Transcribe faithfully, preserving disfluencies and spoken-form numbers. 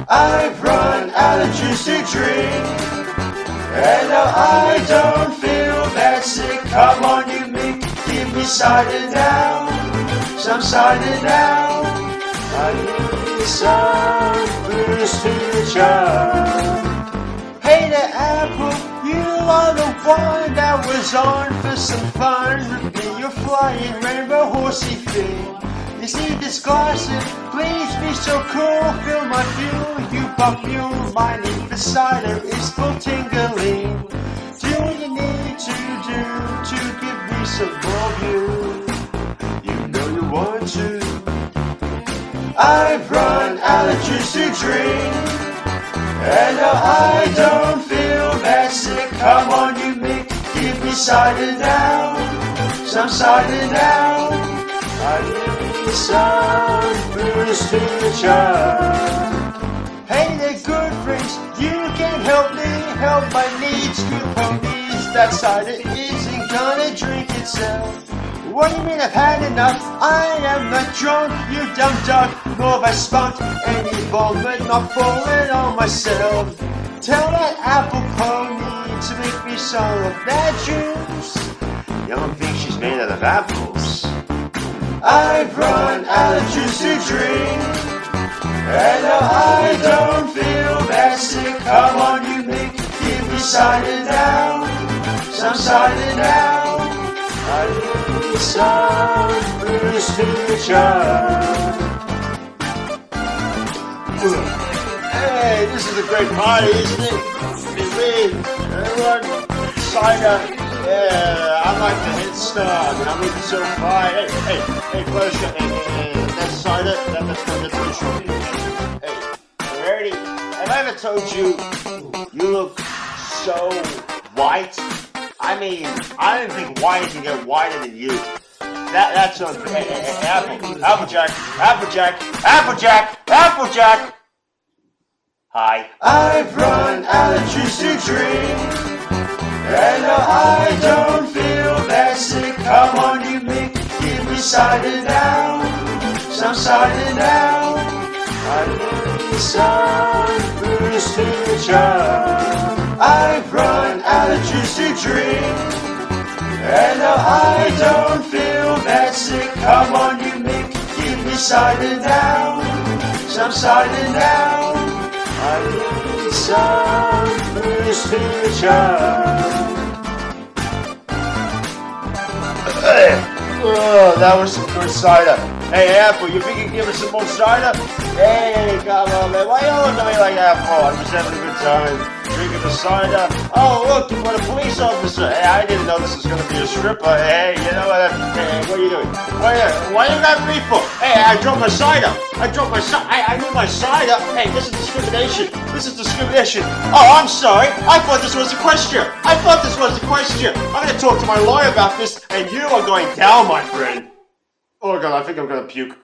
I've run out of juice to drink, and now I don't feel that sick. Come on, you Mick, give me cider now, some cider now. I need some booze to chug. Hey there, Apple, you are the one that was on for some fun with me. Your flying rainbow horsey thing. You see this gossip, please be so cool. Fill my fuel, you pop mule. My need for cider is full tingling. Do what you need to do to give me some more view. You know you want to. I've run out of juice to drink, and now I don't feel that sick. Come on, you Mick, give me cider now, some cider now. I need some booze to chug. Hey there, good friends, you can help me help my needs. Good ponies, that cider isn't gonna drink itself. What do you mean I've had enough? I am not drunk, you dumb duck, nor have I spunked any vomit, not falling on myself. Tell that apple pony to make me some of that juice. You don't think she's made out of apples? I've run out of juice to drink, and now I don't feel that sick. Come on, you Mick, give me cider now, some cider now. I need some booze to chug. Hey, this is a great party, isn't it? It's me, everyone, cider. Yeah, I'm like the hit star, and I'm looking so fine. Hey, hey, hey, close your, hey, hey, hey, that's cider, that, that's not the short. Hey, you ready? Have I ever told you, you look so white? I mean, I didn't think white can get whiter than you. That, that's so, hey, hey, hey, Apple, Applejack, Applejack, Applejack, Applejack. Hi. I've run out of juice to drink, and now I don't feel that sick. Come on, you Mick, give me cider now, some cider now. I need some booze to chug. I've run out of juice to drink, and now I don't feel that sick. Come on, you Mick, give me cider now, some cider now. I need some booze to chug. Oh, that was some good cider. Hey, Apple, you think you can give us some more cider? Hey, come on, man. Why you looking at me like Apple? I'm just having a good time drinking the cider. Oh, look, you got a police officer. Hey, I didn't know this was going to be a stripper. Hey, you know what? Hey, what are you doing? Why, why you got me for? Hey, I dropped my cider. I dropped my cider. I, I need my cider. Hey, this is discrimination. This is discrimination. Oh, I'm sorry. I thought this was a question. I thought this was a question. I'm going to talk to my lawyer about this, and you are going down, my friend. Oh, God, I think I'm going to puke.